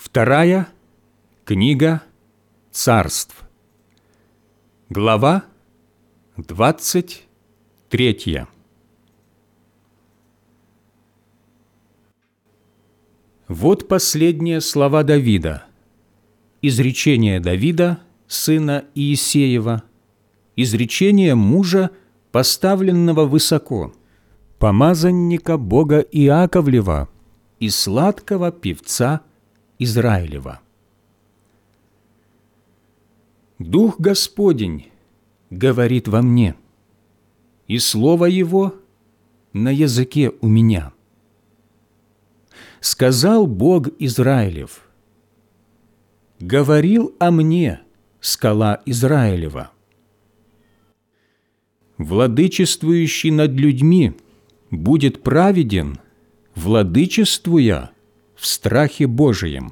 Вторая книга Царств, глава 23. Вот последние слова Давида, изречение Давида, сына Иисеева, изречение мужа, поставленного высоко, помазанника Бога Иаковлева и сладкого певца Израилева. Дух Господень говорит во мне, и слово Его на языке у меня. Сказал Бог Израилев: говорил о мне скала Израилева. Владычествующий над людьми будет праведен, владычествуя в страхе Божием.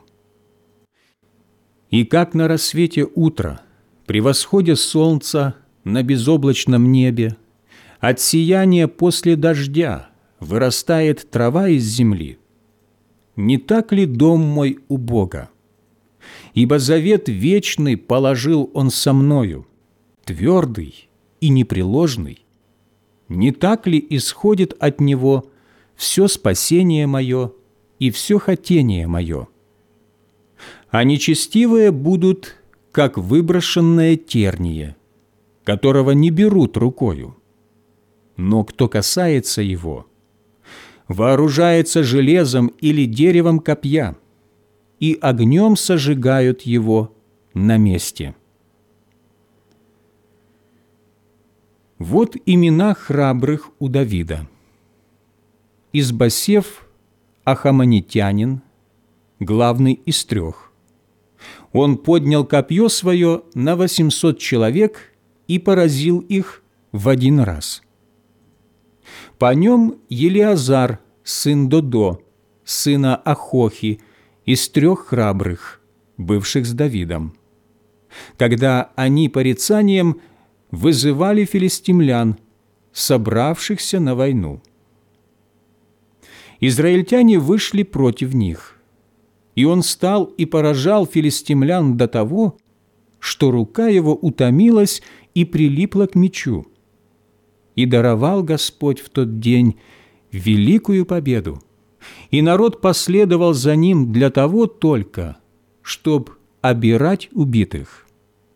И как на рассвете утра, при восходе солнца на безоблачном небе, от сияния после дождя вырастает трава из земли, не так ли дом мой у Бога? Ибо завет вечный положил Он со мною, твердый и непреложный. Не так ли исходит от Него все спасение мое и все хотение мое? А нечестивые будут, как выброшенное терние, которого не берут рукою. Но кто касается его, вооружается железом или деревом копья, и огнем сожигают его на месте. Вот имена храбрых у Давида. Избосев Ахамонитянин, главный из трех. Он поднял копье свое на 800 человек и поразил их в один раз. По нем Елиазар, сын Додо, сына Ахохи, из трех храбрых, бывших с Давидом, когда они порицанием вызывали филистимлян, собравшихся на войну. Израильтяне вышли против них, и он стал и поражал филистимлян до того, что рука его утомилась и прилипла к мечу. И даровал Господь в тот день великую победу, и народ последовал за ним для того только, чтоб обирать убитых.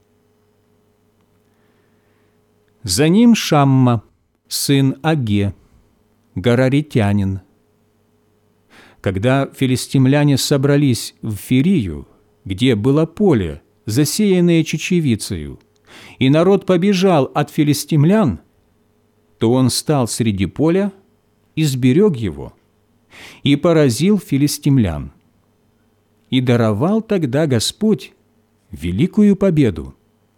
За ним Шамма, сын Аге, гараритянин. Когда филистимляне собрались в Фирию, где было поле, засеянное чечевицею, и народ побежал от филистимлян, то он стал среди поля и сберег его, и поразил филистимлян. И даровал тогда Господь великую победу.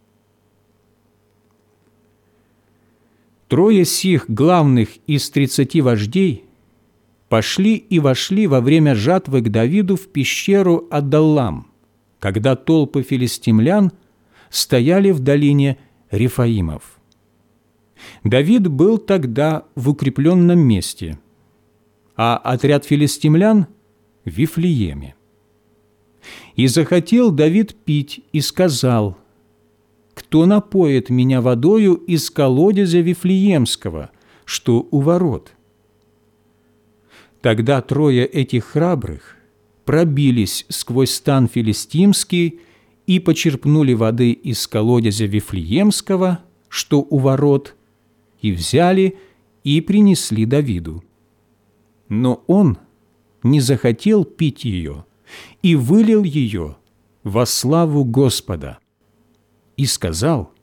Трое сих главных из 30 вождей пошли и вошли во время жатвы к Давиду в пещеру Адаллам, когда толпы филистимлян стояли в долине Рефаимов. Давид был тогда в укрепленном месте, а отряд филистимлян – в Вифлееме. И захотел Давид пить, и сказал: «Кто напоит меня водою из колодезя Вифлеемского, что у ворот?» Тогда трое этих храбрых пробились сквозь стан филистимский и почерпнули воды из колодезя Вифлеемского, что у ворот, и взяли и принесли Давиду. Но он не захотел пить ее и вылил ее во славу Господа. И сказал: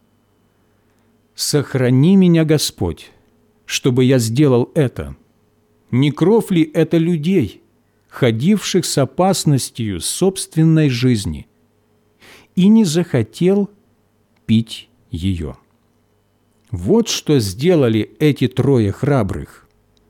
«Сохрани меня, Господь, чтобы я сделал это. Не кров ли это людей, ходивших с опасностью собственной жизни?» И не захотел пить ее. Вот что сделали эти трое храбрых.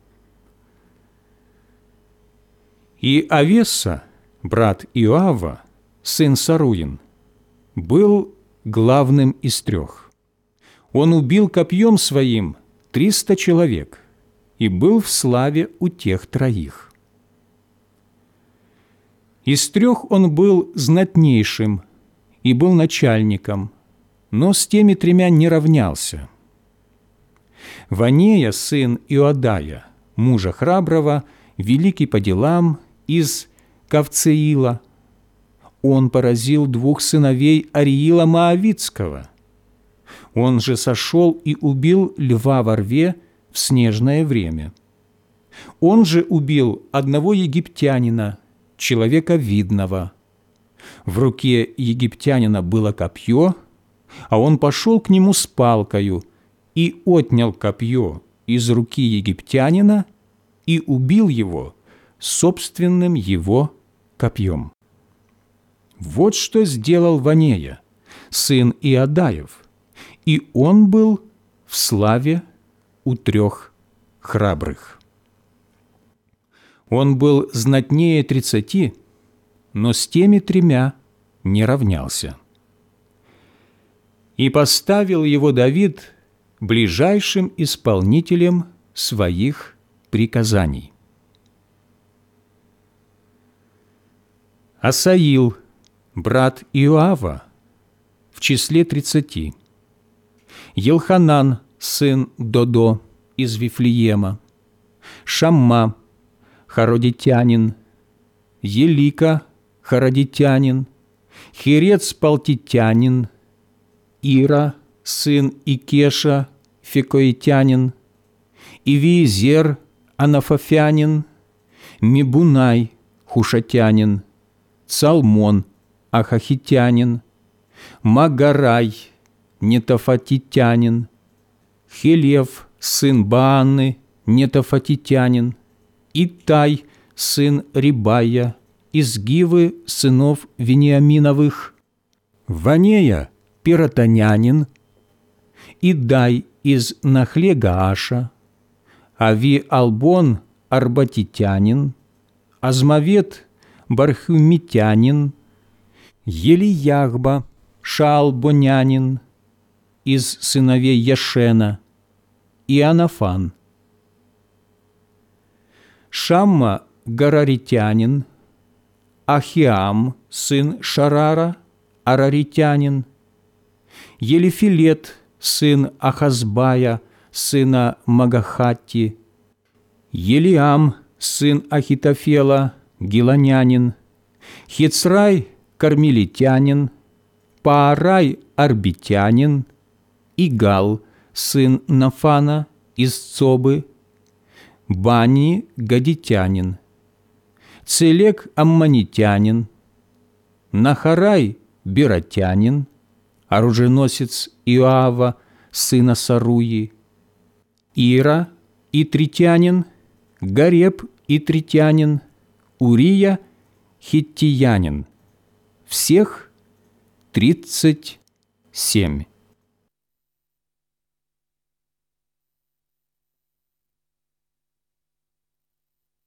И Авеса, брат Иоава, сын Саруин, был главным из трех. Он убил копьем своим 300 человек и был в славе у тех троих. Из 3 он был знатнейшим и был начальником, но с теми 3 не равнялся. Ванея, сын Иодая, мужа храброго, великий по делам, из Кавцеила. Он поразил 2 сыновей Ариила Моавитского. Он же сошел и убил льва во рве в снежное время. Он же убил одного египтянина, человека видного. В руке египтянина было копье, а он пошел к нему с палкою и отнял копье из руки египтянина и убил его собственным его копьем. Вот что сделал Ванея, сын Иодаев, и он был в славе у 3 храбрых. Он был знатнее 30, но с теми 3 не равнялся. И поставил его Давид ближайшим исполнителем своих приказаний. Асаил, брат Иоава, в числе 30. Елханан, сын Додо, из Вифлеема. Шамма, хародитянин. Елика, хародитянин. Херец, палтитянин. Ира, сын Икеша, фекоитянин. Ивиезер, анафофянин. Мибунай, хушатянин. Цалмон, ахахитянин. Магарай, нетофатитянин. Хелев, сын Бааны, нетофатитянин. Итай, сын Рибая, из Гивы сынов Вениаминовых. Ванея, пиротонянин. Идай из Нахле Гааша. Ави-Албон, арбатитянин. Азмавет, бархумитянин. Елияхба, шаалбонянин, из сыновей Яшена. Иоаннафан. Шамма, гараритянин. Ахиам, сын Шарара, араритянин. Елифилет, сын Ахазбая, сына Магахатти. Елиам, сын Ахитофела, гилонянин. Хицрай, кармелитянин. Паарай, арбитянин. Игал, сын Нафана, из Цобы. Бани, гадитянин. Целек, аммонитянин. Нахарай, беротянин. Оруженосец Иоава, сына Саруи. Ира, итритянин. Гареб, итритянин. Урия, хиттиянин. Всех 37.